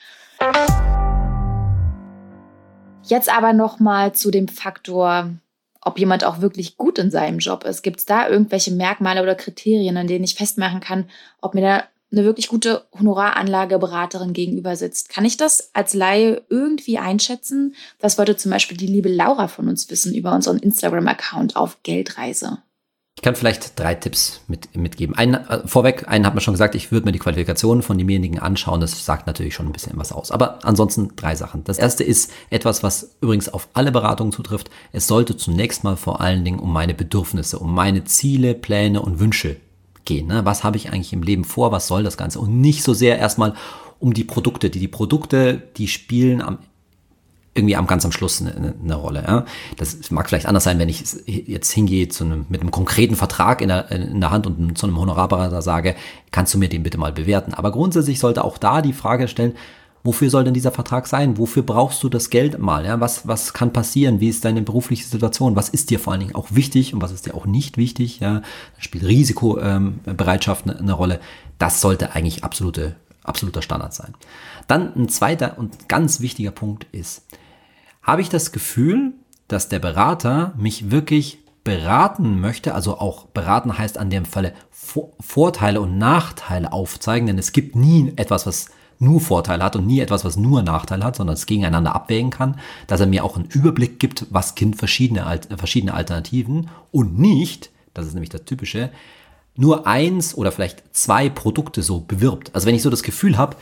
Jetzt aber nochmal zu dem Faktor, ob jemand auch wirklich gut in seinem Job ist. Gibt es da irgendwelche Merkmale oder Kriterien, an denen ich festmachen kann, ob mir da eine wirklich gute Honoraranlageberaterin gegenüber sitzt? Kann ich das als Laie irgendwie einschätzen? Was wollte zum Beispiel die liebe Laura von uns wissen über unseren Instagram-Account auf Geldreise? Ich kann vielleicht drei Tipps mit, mitgeben. Einen, äh, vorweg, einen hat man schon gesagt, ich würde mir die Qualifikationen von demjenigen anschauen. Das sagt natürlich schon ein bisschen was aus. Aber ansonsten drei Sachen. Das erste ist etwas, was übrigens auf alle Beratungen zutrifft. Es sollte zunächst mal vor allen Dingen um meine Bedürfnisse, um meine Ziele, Pläne und Wünsche gehen. Ne? Was habe ich eigentlich im Leben vor? Was soll das Ganze? Und nicht so sehr erstmal um die Produkte. Die, die Produkte, die spielen am irgendwie am ganz am Schluss eine, eine Rolle. Ja? Das mag vielleicht anders sein, wenn ich jetzt hingehe zu einem, mit einem konkreten Vertrag in der, in der Hand und zu einem Honorarberater sage, kannst du mir den bitte mal bewerten? Aber grundsätzlich sollte auch da die Frage stellen, wofür soll denn dieser Vertrag sein? Wofür brauchst du das Geld mal? Ja? Was, was kann passieren? Wie ist deine berufliche Situation? Was ist dir vor allen Dingen auch wichtig und was ist dir auch nicht wichtig? Ja? Da spielt Risikobereitschaft eine, eine Rolle. Das sollte eigentlich absolute, absoluter Standard sein. Dann ein zweiter und ganz wichtiger Punkt ist, habe ich das Gefühl, dass der Berater mich wirklich beraten möchte, also auch beraten heißt an dem Falle Vorteile und Nachteile aufzeigen, denn es gibt nie etwas, was nur Vorteile hat und nie etwas, was nur Nachteile hat, sondern es gegeneinander abwägen kann, dass er mir auch einen Überblick gibt, was sind verschiedene, verschiedene Alternativen und nicht, das ist nämlich das Typische, nur eins oder vielleicht zwei Produkte so bewirbt. Also wenn ich so das Gefühl habe,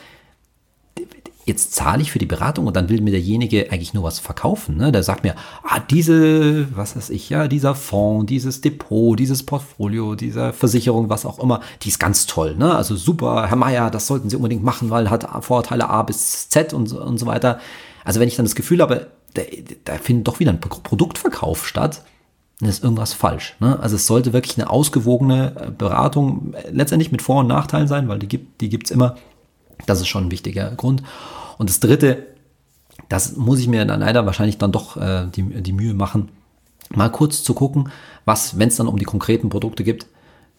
jetzt zahle ich für die Beratung und dann will mir derjenige eigentlich nur was verkaufen. Ne? Der sagt mir, ah, diese, was weiß ich, ja, dieser Fonds, dieses Depot, dieses Portfolio, diese Versicherung, was auch immer, die ist ganz toll. Ne? Also super, Herr Meier, das sollten Sie unbedingt machen, weil hat Vorteile A bis Z und so, und so weiter. Also wenn ich dann das Gefühl habe, da, da findet doch wieder ein Produktverkauf statt, dann ist irgendwas falsch. Ne? Also es sollte wirklich eine ausgewogene Beratung letztendlich mit Vor- und Nachteilen sein, weil die gibt die gibt's immer. Das ist schon ein wichtiger Grund. Und das Dritte, das muss ich mir dann leider wahrscheinlich dann doch äh, die, die Mühe machen, mal kurz zu gucken, was, wenn es dann um die konkreten Produkte geht,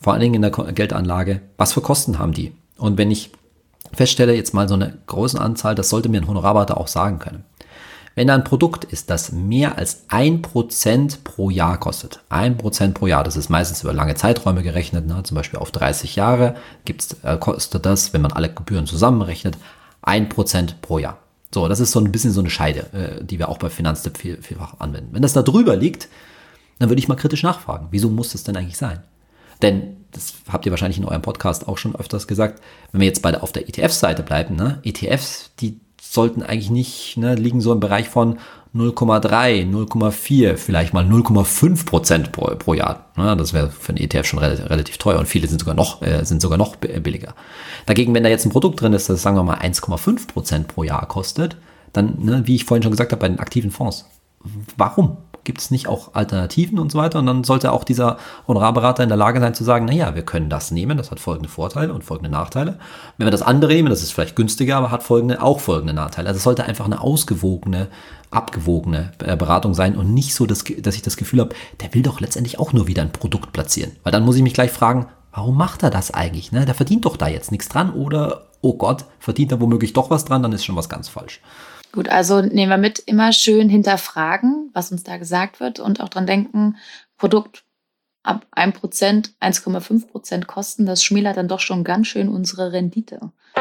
vor allen Dingen in der Geldanlage, was für Kosten haben die? Und wenn ich feststelle, jetzt mal so eine große Anzahl, das sollte mir ein Honorarberater auch sagen können. Wenn da ein Produkt ist, das mehr als ein Prozent pro Jahr kostet, ein Prozent pro Jahr, das ist meistens über lange Zeiträume gerechnet, ne, zum Beispiel auf dreißig Jahre gibt's, äh, kostet das, wenn man alle Gebühren zusammenrechnet, ein Prozent pro Jahr. So, das ist so ein bisschen so eine Scheide, äh, die wir auch bei Finanztipp viel, vielfach anwenden. Wenn das da drüber liegt, dann würde ich mal kritisch nachfragen, wieso muss das denn eigentlich sein? Denn, das habt ihr wahrscheinlich in eurem Podcast auch schon öfters gesagt, wenn wir jetzt bei der, auf der E T F-Seite bleiben, ne, E T Fs, die sollten eigentlich nicht, ne, liegen so im Bereich von null Komma drei, null Komma vier, vielleicht mal null Komma fünf Prozent pro, pro Jahr. Ne, das wäre für einen E T F schon relativ, relativ teuer und viele sind sogar noch, äh, sind sogar noch billiger. Dagegen, wenn da jetzt ein Produkt drin ist, das sagen wir mal eins Komma fünf Prozent pro Jahr kostet, dann, ne, wie ich vorhin schon gesagt habe, bei den aktiven Fonds. Warum? Gibt es nicht auch Alternativen und so weiter? Und dann sollte auch dieser Honorarberater in der Lage sein zu sagen, naja, wir können das nehmen, das hat folgende Vorteile und folgende Nachteile. Wenn wir das andere nehmen, das ist vielleicht günstiger, aber hat folgende, auch folgende Nachteile. Also es sollte einfach eine ausgewogene, abgewogene Beratung sein und nicht so, dass, dass ich das Gefühl habe, der will doch letztendlich auch nur wieder ein Produkt platzieren. Weil dann muss ich mich gleich fragen, warum macht er das eigentlich? Ne? Der verdient doch da jetzt nichts dran oder, oh Gott, verdient er womöglich doch was dran, dann ist schon was ganz falsch. Gut, also nehmen wir mit, immer schön hinterfragen, was uns da gesagt wird und auch dran denken, Produkt ab ein Prozent, eins Komma fünf Prozent Kosten, das schmälert dann doch schon ganz schön unsere Rendite.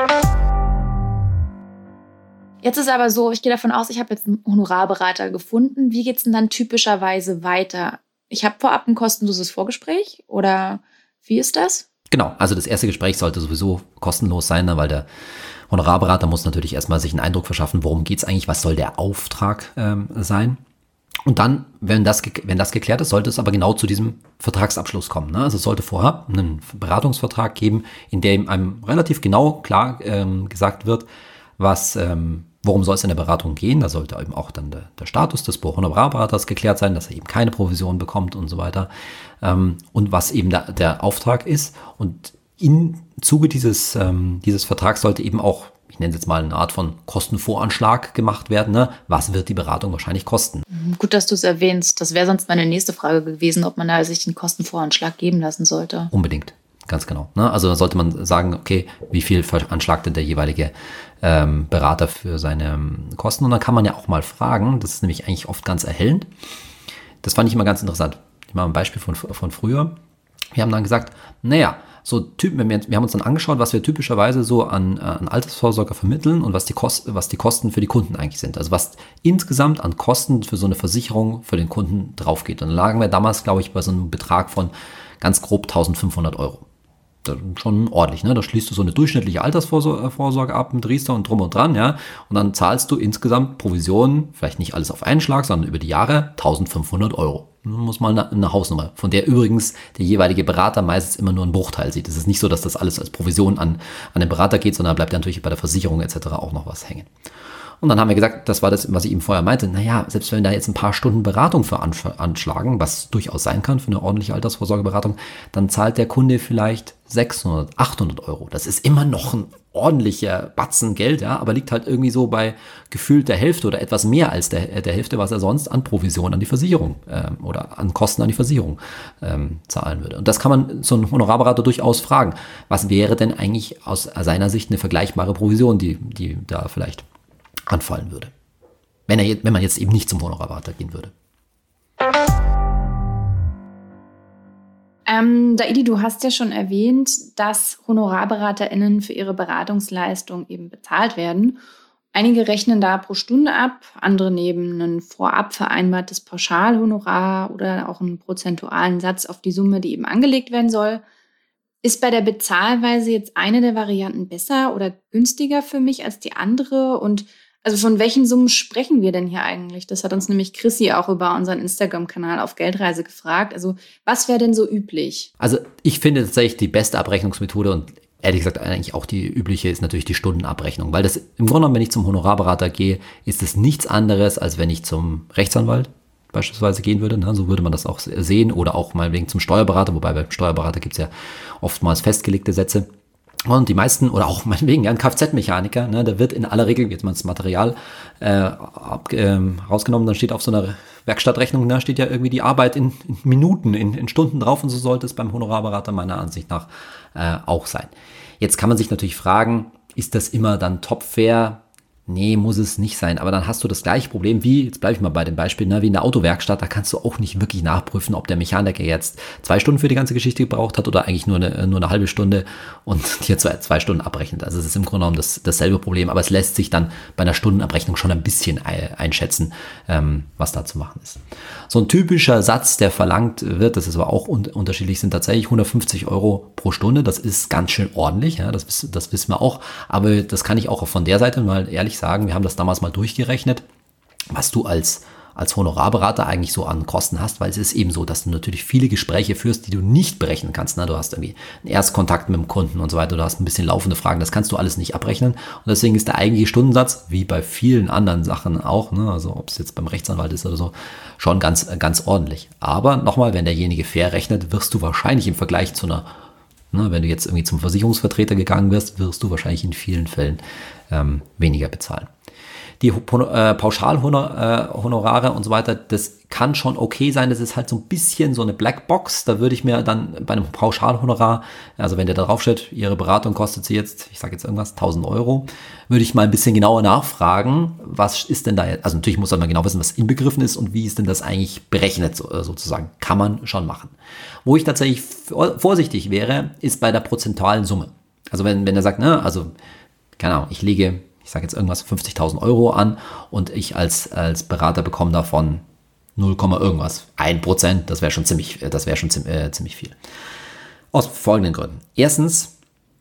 Jetzt ist aber so, ich gehe davon aus, ich habe jetzt einen Honorarberater gefunden. Wie geht es denn dann typischerweise weiter? Ich habe vorab ein kostenloses Vorgespräch oder wie ist das? Genau, also das erste Gespräch sollte sowieso kostenlos sein, ne, weil der Honorarberater muss natürlich erstmal sich einen Eindruck verschaffen, worum geht es eigentlich, was soll der Auftrag ähm, sein. Und dann, wenn das, wenn das geklärt ist, sollte es aber genau zu diesem Vertragsabschluss kommen. Ne? Also es sollte vorher einen Beratungsvertrag geben, in dem einem relativ genau klar ähm, gesagt wird, was, ähm, worum soll es in der Beratung gehen. Da sollte eben auch dann der, der Status des Honorarberaters geklärt sein, dass er eben keine Provision bekommt und so weiter. Ähm, und was eben der, der Auftrag ist. Und im Zuge dieses, ähm, dieses Vertrags sollte eben auch, ich nenne es jetzt mal eine Art von Kostenvoranschlag gemacht werden. Ne? Was wird die Beratung wahrscheinlich kosten? Gut, dass du es erwähnst. Das wäre sonst meine nächste Frage gewesen, ob man da sich den Kostenvoranschlag geben lassen sollte. Unbedingt, ganz genau. Ne? Also da sollte man sagen, okay, wie viel veranschlagt denn der jeweilige ähm, Berater für seine ähm, Kosten? Und dann kann man ja auch mal fragen, das ist nämlich eigentlich oft ganz erhellend. Das fand ich immer ganz interessant. Ich mache ein Beispiel von, von früher. Wir haben dann gesagt, naja, so Typen, wir, wir haben uns dann angeschaut, was wir typischerweise so an, an Altersvorsorge vermitteln und was die, Kost, was die Kosten für die Kunden eigentlich sind. Also was insgesamt an Kosten für so eine Versicherung für den Kunden drauf geht. Und dann lagen wir damals, glaube ich, bei so einem Betrag von ganz grob eintausendfünfhundert Euro. Das ist schon ordentlich, ne? Da schließt du so eine durchschnittliche Altersvorsorge ab mit Riester und drum und dran, ja. Und dann zahlst du insgesamt Provisionen, vielleicht nicht alles auf einen Schlag, sondern über die Jahre eintausendfünfhundert Euro. Das muss mal eine, eine Hausnummer, von der übrigens der jeweilige Berater meistens immer nur einen Bruchteil sieht. Es ist nicht so, dass das alles als Provision an, an den Berater geht, sondern bleibt ja natürlich bei der Versicherung et cetera auch noch was hängen. Und dann haben wir gesagt, das war das, was ich eben vorher meinte, naja, selbst wenn wir da jetzt ein paar Stunden Beratung für anschlagen, was durchaus sein kann für eine ordentliche Altersvorsorgeberatung, dann zahlt der Kunde vielleicht sechshundert, achthundert Euro. Das ist immer noch ein ordentlicher Batzen Geld, ja, aber liegt halt irgendwie so bei gefühlt der Hälfte oder etwas mehr als der, der Hälfte, was er sonst an Provision an die Versicherung ähm, oder an Kosten an die Versicherung ähm, zahlen würde. Und das kann man so einen Honorarberater durchaus fragen. Was wäre denn eigentlich aus seiner Sicht eine vergleichbare Provision, die, die da vielleicht anfallen würde, wenn, er, wenn man jetzt eben nicht zum Honorarberater gehen würde. Ähm, Daidi, du hast ja schon erwähnt, dass HonorarberaterInnen für ihre Beratungsleistung eben bezahlt werden. Einige rechnen da pro Stunde ab, andere nehmen ein vorab vereinbartes Pauschalhonorar oder auch einen prozentualen Satz auf die Summe, die eben angelegt werden soll. Ist bei der Bezahlweise jetzt eine der Varianten besser oder günstiger für mich als die andere? Und also von welchen Summen sprechen wir denn hier eigentlich? Das hat uns nämlich Chrissy auch über unseren Instagram-Kanal auf Geldreise gefragt. Also was wäre denn so üblich? Also ich finde tatsächlich die beste Abrechnungsmethode und ehrlich gesagt eigentlich auch die übliche ist natürlich die Stundenabrechnung. Weil das im Grunde genommen, wenn ich zum Honorarberater gehe, ist es nichts anderes, als wenn ich zum Rechtsanwalt beispielsweise gehen würde. Ne? So würde man das auch sehen. Oder auch meinetwegen zum Steuerberater. Wobei beim Steuerberater gibt es ja oftmals festgelegte Sätze. Und die meisten, oder auch meinetwegen, ja, ein Kfz-Mechaniker, ne, der wird in aller Regel, jetzt mal das Material äh, ab, äh, rausgenommen, dann steht auf so einer Werkstattrechnung, da steht ja irgendwie die Arbeit in, in Minuten, in, in Stunden drauf, und so sollte es beim Honorarberater meiner Ansicht nach äh, auch sein. Jetzt kann man sich natürlich fragen, ist das immer dann top fair? Nee, muss es nicht sein. Aber dann hast du das gleiche Problem wie, jetzt bleibe ich mal bei dem Beispiel, ne, wie in der Autowerkstatt, da kannst du auch nicht wirklich nachprüfen, ob der Mechaniker jetzt zwei Stunden für die ganze Geschichte gebraucht hat oder eigentlich nur eine, nur eine halbe Stunde und dir zwei, zwei Stunden abrechnet. Also es ist im Grunde genommen das, dasselbe Problem, aber es lässt sich dann bei einer Stundenabrechnung schon ein bisschen einschätzen, ähm, was da zu machen ist. So ein typischer Satz, der verlangt wird, das ist aber auch un- unterschiedlich, sind tatsächlich hundertfünfzig Euro pro Stunde. Das ist ganz schön ordentlich, ja, das, das wissen wir auch, aber das kann ich auch von der Seite mal ehrlich sagen, wir haben das damals mal durchgerechnet, was du als, als Honorarberater eigentlich so an Kosten hast, weil es ist eben so, dass du natürlich viele Gespräche führst, die du nicht berechnen kannst. Ne? Du hast irgendwie einen Erstkontakt mit dem Kunden und so weiter, du hast ein bisschen laufende Fragen, das kannst du alles nicht abrechnen. Und deswegen ist der eigentliche Stundensatz, wie bei vielen anderen Sachen auch, ne? Also ob es jetzt beim Rechtsanwalt ist oder so, schon ganz, ganz ordentlich. Aber nochmal, wenn derjenige fair rechnet, wirst du wahrscheinlich im Vergleich zu einer, ne, wenn du jetzt irgendwie zum Versicherungsvertreter gegangen wirst, wirst du wahrscheinlich in vielen Fällen ähm, weniger bezahlen. Die äh, Pauschalhonorare und so weiter, das kann schon okay sein. Das ist halt so ein bisschen so eine Blackbox. Da würde ich mir dann bei einem Pauschalhonorar, also wenn der da drauf steht, Ihre Beratung kostet Sie jetzt, ich sage jetzt irgendwas, tausend Euro, würde ich mal ein bisschen genauer nachfragen, was ist denn da jetzt, also natürlich muss man mal genau wissen, was inbegriffen ist und wie ist denn das eigentlich berechnet sozusagen. Kann man schon machen. Wo ich tatsächlich vorsichtig wäre, ist bei der prozentualen Summe. Also wenn, wenn er sagt, ne, also keine Ahnung, ich lege, ich sage jetzt irgendwas, fünfzigtausend Euro an und ich als, als Berater bekomme davon null, irgendwas, ein Prozent, das wäre schon ziemlich, das wäre schon ziemlich, äh, ziemlich viel. Aus folgenden Gründen. Erstens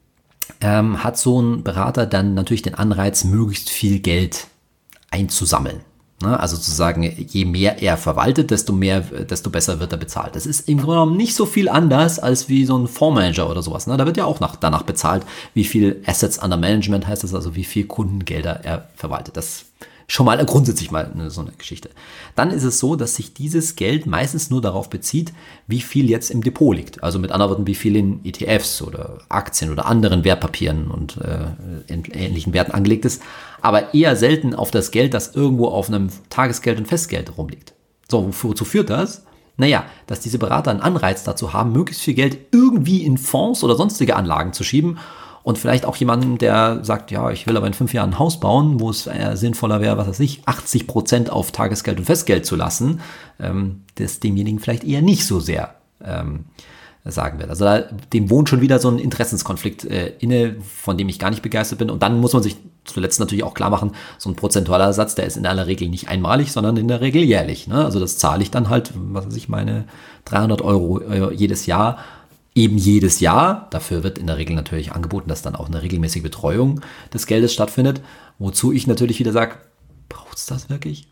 ähm, hat so ein Berater dann natürlich den Anreiz, möglichst viel Geld einzusammeln. Ne? Also zu sagen, je mehr er verwaltet, desto mehr, desto besser wird er bezahlt. Das ist im Grunde genommen nicht so viel anders als wie so ein Fondsmanager oder sowas. Ne? Da wird ja auch nach, danach bezahlt, wie viel Assets under Management heißt das, also wie viel Kundengelder er verwaltet. Das schon mal grundsätzlich mal eine, so eine Geschichte. Dann ist es so, dass sich dieses Geld meistens nur darauf bezieht, wie viel jetzt im Depot liegt. Also mit anderen Worten, wie viel in E T Fs oder Aktien oder anderen Wertpapieren und äh, in ähnlichen Werten angelegt ist, aber eher selten auf das Geld, das irgendwo auf einem Tagesgeld und Festgeld rumliegt. So, wozu führt das? Naja, dass diese Berater einen Anreiz dazu haben, möglichst viel Geld irgendwie in Fonds oder sonstige Anlagen zu schieben. Und vielleicht auch jemanden, der sagt, ja, ich will aber in fünf Jahren ein Haus bauen, wo es äh, sinnvoller wäre, was weiß ich, achtzig Prozent auf Tagesgeld und Festgeld zu lassen, ähm, das demjenigen vielleicht eher nicht so sehr ähm, sagen wird. Also da, dem wohnt schon wieder so ein Interessenskonflikt äh, inne, von dem ich gar nicht begeistert bin. Und dann muss man sich zuletzt natürlich auch klar machen, so ein prozentualer Satz, der ist in aller Regel nicht einmalig, sondern in der Regel jährlich. Ne? Also das zahle ich dann halt, was weiß ich, meine dreihundert Euro äh, jedes Jahr, eben jedes Jahr. Dafür wird in der Regel natürlich angeboten, dass dann auch eine regelmäßige Betreuung des Geldes stattfindet. Wozu ich natürlich wieder sage, braucht es das wirklich?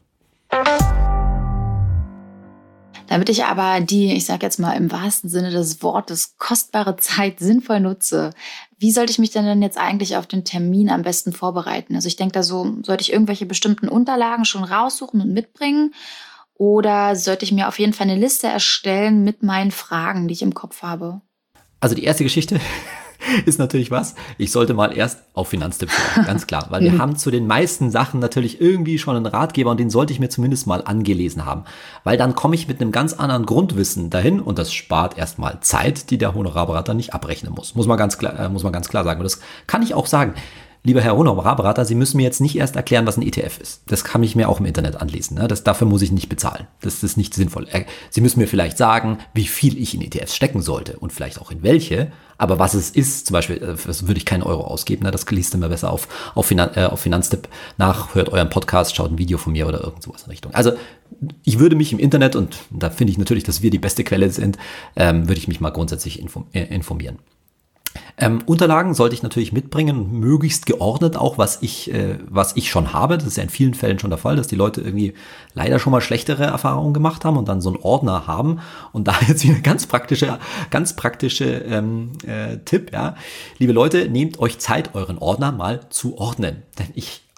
Damit ich aber die, ich sage jetzt mal im wahrsten Sinne des Wortes, kostbare Zeit sinnvoll nutze, wie sollte ich mich denn dann jetzt eigentlich auf den Termin am besten vorbereiten? Also ich denke da so, sollte ich irgendwelche bestimmten Unterlagen schon raussuchen und mitbringen? Oder sollte ich mir auf jeden Fall eine Liste erstellen mit meinen Fragen, die ich im Kopf habe? Also die erste Geschichte ist natürlich was. Ich sollte mal erst auf Finanztipps schauen, ganz klar. Weil wir mhm. haben zu den meisten Sachen natürlich irgendwie schon einen Ratgeber und den sollte ich mir zumindest mal angelesen haben. Weil dann komme ich mit einem ganz anderen Grundwissen dahin und das spart erstmal Zeit, die der Honorarberater nicht abrechnen muss. Muss man ganz klar, äh, muss man ganz klar sagen. Und das kann ich auch sagen. Lieber Herr Honorarberater, Sie müssen mir jetzt nicht erst erklären, was ein E T F ist. Das kann ich mir auch im Internet anlesen. Ne? Das, dafür muss ich nicht bezahlen. Das ist nicht sinnvoll. Sie müssen mir vielleicht sagen, wie viel ich in E T Fs stecken sollte und vielleicht auch in welche. Aber was es ist, zum Beispiel, das würde ich keinen Euro ausgeben. Ne? Das liest ihr mir besser auf, auf, Finan- äh, auf Finanztipp nach, hört euren Podcast, schaut ein Video von mir oder irgend sowas in Richtung. Also ich würde mich im Internet, und da finde ich natürlich, dass wir die beste Quelle sind, ähm, würde ich mich mal grundsätzlich inform- äh, informieren. Ähm, Unterlagen sollte ich natürlich mitbringen, möglichst geordnet auch, was ich, äh, was ich schon habe. Das ist ja in vielen Fällen schon der Fall, dass die Leute irgendwie leider schon mal schlechtere Erfahrungen gemacht haben und dann so einen Ordner haben. Und da jetzt wieder ganz praktische, ganz praktische ähm, äh, Tipp, ja. Liebe Leute, nehmt euch Zeit, euren Ordner mal zu ordnen. Denn ich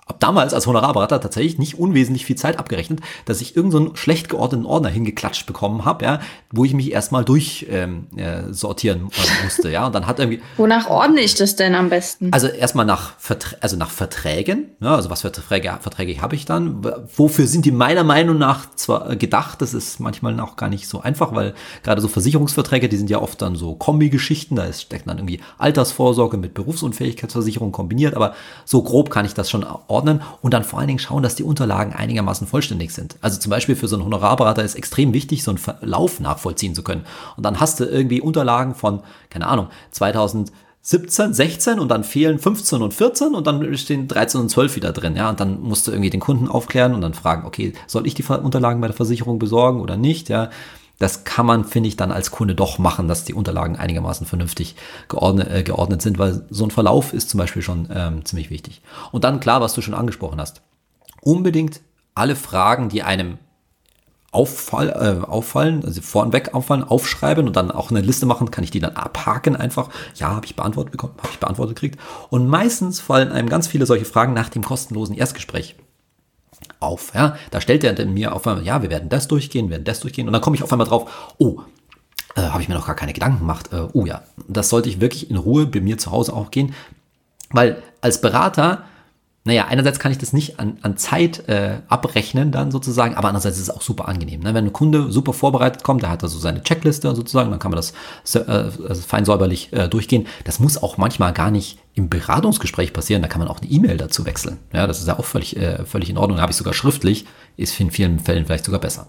damals als Honorarberater tatsächlich nicht unwesentlich viel Zeit abgerechnet, dass ich irgendeinen so schlecht geordneten Ordner hingeklatscht bekommen habe, ja, wo ich mich erstmal durch ähm, äh, sortieren äh, musste, ja, und dann hat irgendwie... Wonach ordne ich das denn am besten? Also erstmal nach, Verträ- also nach Verträgen, ja, also was für Verträge, Verträge habe ich dann, wofür sind die meiner Meinung nach zwar gedacht, das ist manchmal auch gar nicht so einfach, weil gerade so Versicherungsverträge, die sind ja oft dann so Kombi-Geschichten, da ist, steckt dann irgendwie Altersvorsorge mit Berufsunfähigkeitsversicherung kombiniert, aber so grob kann ich das schon ordnen und dann vor allen Dingen schauen, dass die Unterlagen einigermaßen vollständig sind. Also zum Beispiel für so einen Honorarberater ist extrem wichtig, so einen Verlauf nachvollziehen zu können. Und dann hast du irgendwie Unterlagen von, keine Ahnung, zweitausendsiebzehn, sechzehn und dann fehlen fünfzehn und vierzehn und dann stehen dreizehn und zwölf wieder drin, ja, und dann musst du irgendwie den Kunden aufklären und dann fragen, okay, soll ich die Unterlagen bei der Versicherung besorgen oder nicht, ja. Das kann man, finde ich, dann als Kunde doch machen, dass die Unterlagen einigermaßen vernünftig geordnet, äh, geordnet sind, weil so ein Verlauf ist zum Beispiel schon ähm, ziemlich wichtig. Und dann klar, was du schon angesprochen hast, unbedingt alle Fragen, die einem auffall, äh, auffallen, also vornweg auffallen, aufschreiben und dann auch eine Liste machen, kann ich die dann abhaken einfach. Ja, habe ich beantwortet bekommen, habe ich beantwortet gekriegt. Und meistens fallen einem ganz viele solche Fragen nach dem kostenlosen Erstgespräch auf, ja, da stellt er mir auf einmal, ja, wir werden das durchgehen, wir werden das durchgehen und dann komme ich auf einmal drauf, oh, äh, habe ich mir noch gar keine Gedanken gemacht, äh, oh ja, das sollte ich wirklich in Ruhe bei mir zu Hause auch gehen, weil als Berater, naja, einerseits kann ich das nicht an, an Zeit äh, abrechnen dann sozusagen, aber andererseits ist es auch super angenehm. Ne? Wenn ein Kunde super vorbereitet kommt, der hat da so seine Checkliste sozusagen, dann kann man das äh, also fein säuberlich äh, durchgehen. Das muss auch manchmal gar nicht im Beratungsgespräch passieren, da kann man auch eine E-Mail dazu wechseln. Ja, das ist ja auch völlig, äh, völlig in Ordnung, da habe ich sogar schriftlich, ist in vielen Fällen vielleicht sogar besser.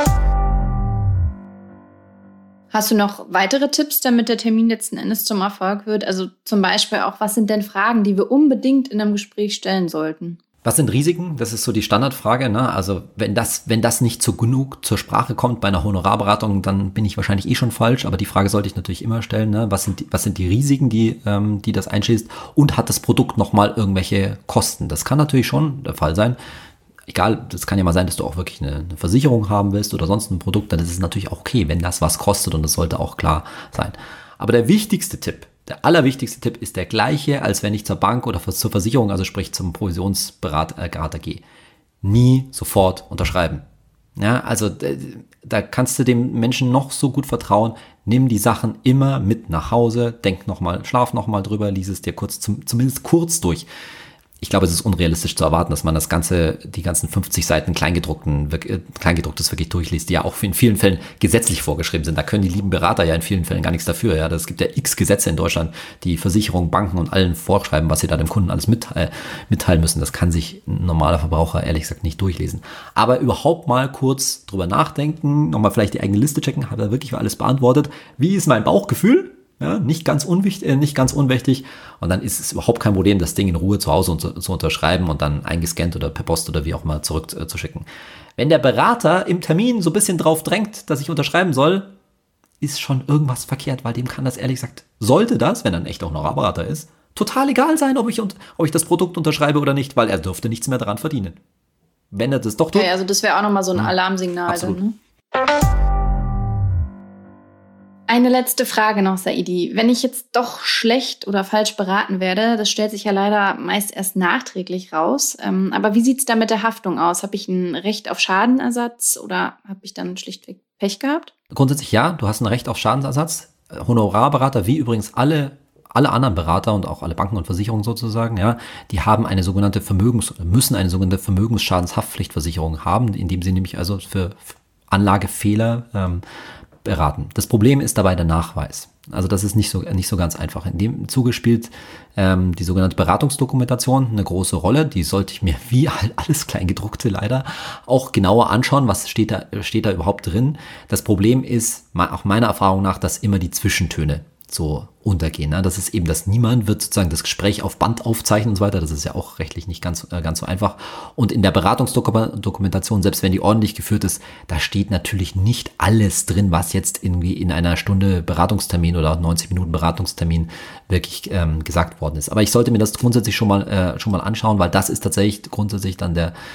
Hast du noch weitere Tipps, damit der Termin letzten Endes zum Erfolg wird? Also zum Beispiel auch, was sind denn Fragen, die wir unbedingt in einem Gespräch stellen sollten? Was sind Risiken? Das ist so die Standardfrage. Ne? Also wenn das, wenn das nicht so genug zur Sprache kommt bei einer Honorarberatung, dann bin ich wahrscheinlich eh schon falsch. Aber die Frage sollte ich natürlich immer stellen. Ne? Was sind die, was sind die Risiken, die, ähm, die das einschließt? Und hat das Produkt nochmal irgendwelche Kosten? Das kann natürlich schon der Fall sein. Egal, das kann ja mal sein, dass du auch wirklich eine, eine Versicherung haben willst oder sonst ein Produkt, dann ist es natürlich auch okay, wenn das was kostet und das sollte auch klar sein. Aber der wichtigste Tipp, der allerwichtigste Tipp ist der gleiche, als wenn ich zur Bank oder zur Versicherung, also sprich zum Provisionsberater gehe. Nie sofort unterschreiben. Ja, also da kannst du dem Menschen noch so gut vertrauen. Nimm die Sachen immer mit nach Hause, denk nochmal, schlaf nochmal drüber, lies es dir kurz, zum, zumindest kurz durch. Ich glaube, es ist unrealistisch zu erwarten, dass man das ganze, die ganzen fünfzig Seiten Kleingedruckten, Kleingedrucktes wirklich durchliest, die ja auch in vielen Fällen gesetzlich vorgeschrieben sind. Da können die lieben Berater ja in vielen Fällen gar nichts dafür. Ja, es gibt ja x Gesetze in Deutschland, die Versicherungen, Banken und allen vorschreiben, was sie da dem Kunden alles mitteilen, mitteilen müssen. Das kann sich ein normaler Verbraucher ehrlich gesagt nicht durchlesen. Aber überhaupt mal kurz drüber nachdenken, nochmal vielleicht die eigene Liste checken, hat er wirklich alles beantwortet? Wie ist mein Bauchgefühl? Ja, nicht ganz unwichtig, äh, nicht ganz unwichtig. Und dann ist es überhaupt kein Problem, das Ding in Ruhe zu Hause zu, zu unterschreiben und dann eingescannt oder per Post oder wie auch immer zurückzuschicken. Äh, Wenn der Berater im Termin so ein bisschen drauf drängt, dass ich unterschreiben soll, ist schon irgendwas verkehrt, weil dem kann das ehrlich gesagt, sollte das, wenn er ein echter Honorarberater ist, total egal sein, ob ich, ob ich das Produkt unterschreibe oder nicht, weil er dürfte nichts mehr daran verdienen. Wenn er das doch tut. Okay, also das wäre auch nochmal so ein Alarmsignal. Absolut. Dann, ne? Eine letzte Frage noch, Saidi. Wenn ich jetzt doch schlecht oder falsch beraten werde, das stellt sich ja leider meist erst nachträglich raus. Ähm, aber wie sieht es da mit der Haftung aus? Habe ich ein Recht auf Schadenersatz oder habe ich dann schlichtweg Pech gehabt? Grundsätzlich ja, du hast ein Recht auf Schadensersatz. Honorarberater, wie übrigens alle alle anderen Berater und auch alle Banken und Versicherungen sozusagen, ja, die haben eine sogenannte Vermögens- müssen eine sogenannte Vermögensschadenshaftpflichtversicherung haben, indem sie nämlich also für Anlagefehler ähm, beraten. Das Problem ist dabei der Nachweis. Also das ist nicht so nicht so ganz einfach. In dem Zuge spielt ähm, die sogenannte Beratungsdokumentation eine große Rolle. Die sollte ich mir wie alles Kleingedruckte leider auch genauer anschauen. Was steht da steht da überhaupt drin? Das Problem ist auch meiner Erfahrung nach, dass immer die Zwischentöne so untergehen. Ne? Das ist eben, dass niemand wird sozusagen das Gespräch auf Band aufzeichnen und so weiter. Das ist ja auch rechtlich nicht ganz, äh, ganz so einfach. Und in der Beratungsdokumentation, selbst wenn die ordentlich geführt ist, da steht natürlich nicht alles drin, was jetzt irgendwie in einer Stunde Beratungstermin oder neunzig Minuten Beratungstermin wirklich ähm, gesagt worden ist. Aber ich sollte mir das grundsätzlich schon mal, äh, schon mal anschauen, weil das ist tatsächlich grundsätzlich dann der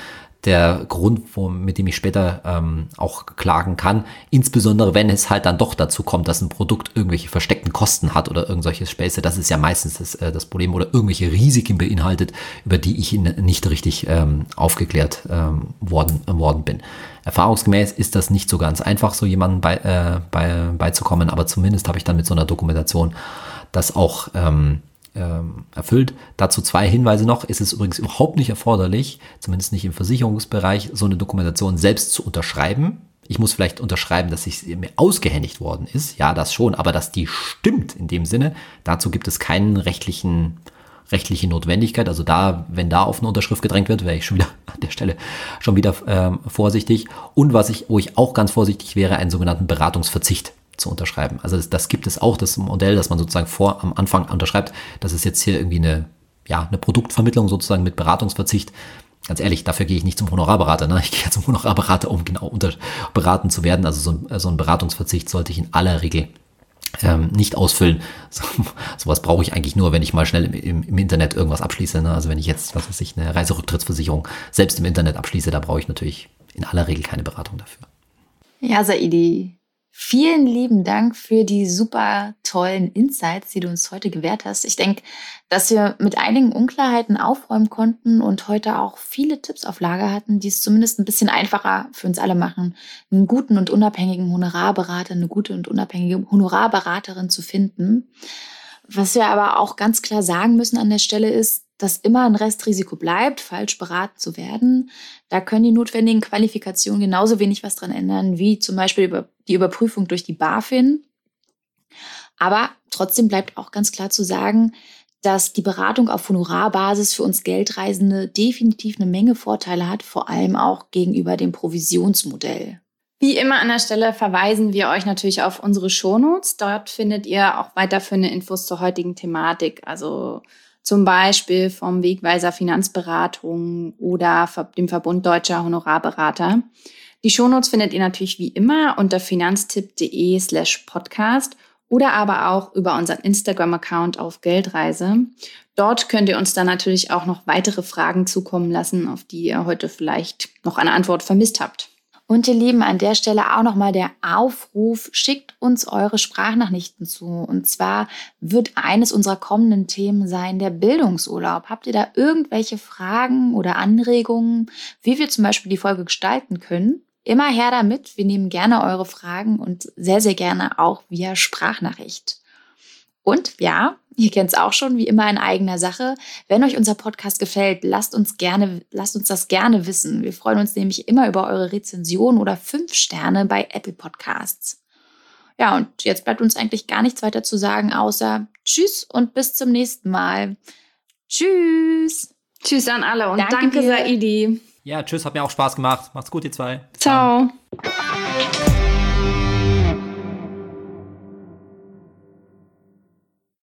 der Grund, wo, mit dem ich später ähm, auch klagen kann. Insbesondere, wenn es halt dann doch dazu kommt, dass ein Produkt irgendwelche versteckten Kosten hat oder irgendwelche Späße. Das ist ja meistens das, äh, das Problem, oder irgendwelche Risiken beinhaltet, über die ich nicht richtig ähm, aufgeklärt ähm, worden, äh, worden bin. Erfahrungsgemäß ist das nicht so ganz einfach, so jemandem bei, äh, bei, beizukommen, aber zumindest habe ich dann mit so einer Dokumentation das auch ähm, erfüllt. Dazu zwei Hinweise noch. Es ist übrigens überhaupt nicht erforderlich, zumindest nicht im Versicherungsbereich, so eine Dokumentation selbst zu unterschreiben. Ich muss vielleicht unterschreiben, dass es mir ausgehändigt worden ist. Ja, das schon, aber dass die stimmt in dem Sinne. Dazu gibt es keinen rechtlichen, rechtliche Notwendigkeit. Also da, wenn da auf eine Unterschrift gedrängt wird, wäre ich schon wieder an der Stelle schon wieder ähm, vorsichtig. Und was ich, wo ich auch ganz vorsichtig wäre, einen sogenannten Beratungsverzicht zu unterschreiben. Also das, das gibt es auch, das Modell, dass man sozusagen vor am Anfang unterschreibt, das ist jetzt hier irgendwie eine, ja, eine Produktvermittlung sozusagen mit Beratungsverzicht. Ganz ehrlich, dafür gehe ich nicht zum Honorarberater. Ne? Ich gehe zum Honorarberater, um genau unter, beraten zu werden. Also so ein, so ein Beratungsverzicht sollte ich in aller Regel ähm, nicht ausfüllen. So, sowas brauche ich eigentlich nur, wenn ich mal schnell im, im, im Internet irgendwas abschließe. Ne? Also wenn ich jetzt, was weiß ich, eine Reiserücktrittsversicherung selbst im Internet abschließe, da brauche ich natürlich in aller Regel keine Beratung dafür. Ja, Saidi, vielen lieben Dank für die super tollen Insights, die du uns heute gewährt hast. Ich denke, dass wir mit einigen Unklarheiten aufräumen konnten und heute auch viele Tipps auf Lager hatten, die es zumindest ein bisschen einfacher für uns alle machen, einen guten und unabhängigen Honorarberater, eine gute und unabhängige Honorarberaterin zu finden. Was wir aber auch ganz klar sagen müssen an der Stelle ist, dass immer ein Restrisiko bleibt, falsch beraten zu werden. Da können die notwendigen Qualifikationen genauso wenig was dran ändern, wie zum Beispiel die Überprüfung durch die BaFin. Aber trotzdem bleibt auch ganz klar zu sagen, dass die Beratung auf Honorarbasis für uns Geldreisende definitiv eine Menge Vorteile hat, vor allem auch gegenüber dem Provisionsmodell. Wie immer an der Stelle verweisen wir euch natürlich auf unsere Shownotes. Dort findet ihr auch weiterführende Infos zur heutigen Thematik, also zum Beispiel vom Wegweiser Finanzberatung oder dem Verbund Deutscher Honorarberater. Die Shownotes findet ihr natürlich wie immer unter finanztipp.de slash podcast oder aber auch über unseren Instagram-Account auf Geldreise. Dort könnt ihr uns dann natürlich auch noch weitere Fragen zukommen lassen, auf die ihr heute vielleicht noch eine Antwort vermisst habt. Und ihr Lieben, an der Stelle auch nochmal der Aufruf, schickt uns eure Sprachnachrichten zu. Und zwar wird eines unserer kommenden Themen sein, der Bildungsurlaub. Habt ihr da irgendwelche Fragen oder Anregungen, wie wir zum Beispiel die Folge gestalten können? Immer her damit, wir nehmen gerne eure Fragen und sehr, sehr gerne auch via Sprachnachricht. Und ja, ihr kennt es auch schon, wie immer in eigener Sache. Wenn euch unser Podcast gefällt, lasst uns gerne, lasst uns das gerne wissen. Wir freuen uns nämlich immer über eure Rezension oder fünf Sterne bei Apple Podcasts. Ja, und jetzt bleibt uns eigentlich gar nichts weiter zu sagen, außer Tschüss und bis zum nächsten Mal. Tschüss. Tschüss an alle und danke, danke Saidi. Ja, tschüss, hat mir auch Spaß gemacht. Macht's gut, ihr zwei. Bis Ciao. dann.